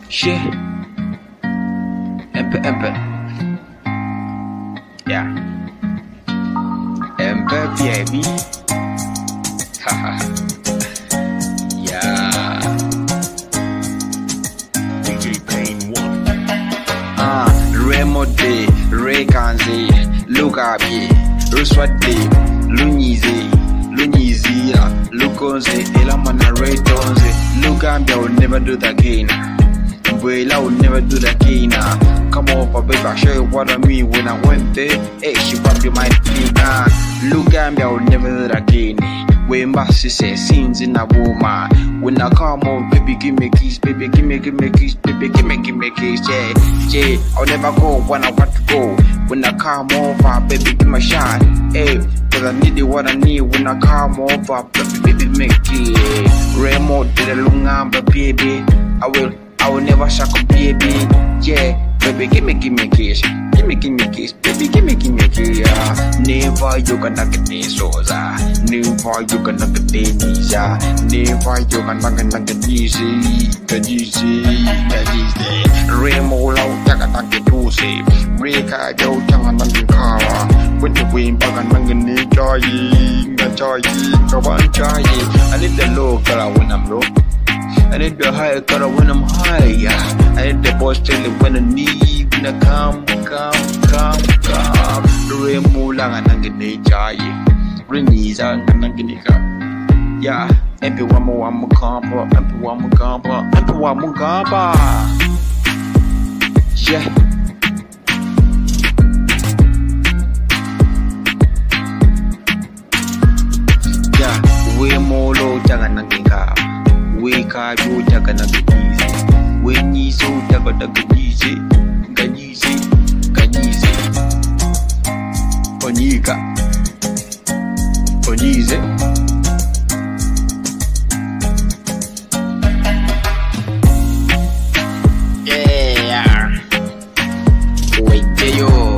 Shit. Empe. Yeah. Empe baby. Haha. Yeah. DJ Pain 1. Remo de, Rekanze, Lukabi, Ruswati, Lunizi, Lukonze, Elamana Raytonze, Lugambia will never do that again. Buela will never do that again. Come over, baby, I'll show you what I mean when I went there. Hey, she probably might be Lugambia will never do that again. When Massy says scenes in a woman. When I come on, baby, give me keys, baby, give me keys, baby, give me keys, yeah. I'll never go when I want to go. When I come over, baby, give me a shot, hey. Cause I need what I need when I come over, baby, make it. Remo did a long baby. I will never suck a baby, yeah. Baby, give me keys, give me keys, baby, give me keys, yeah. Never you gonna get this soza, never you gonna get this, yeah. Never you gonna get easy. Remo low, taka pussy. Reka yo, tanga kawa. When the wind bag and mangan joy, I need the low color when I'm low. I need the high color when I'm high, yeah. I need the boss chilling when I need, when I come. Remo lang ang ginijay, Reniza ang ginika. Yeah, everyone mo kampa, yeah. Yeah, we mo lo jangan nang ginka. We ka yo jaga na gizi. We ni so jaga da gizi. Onize. Yeah. Wait yo.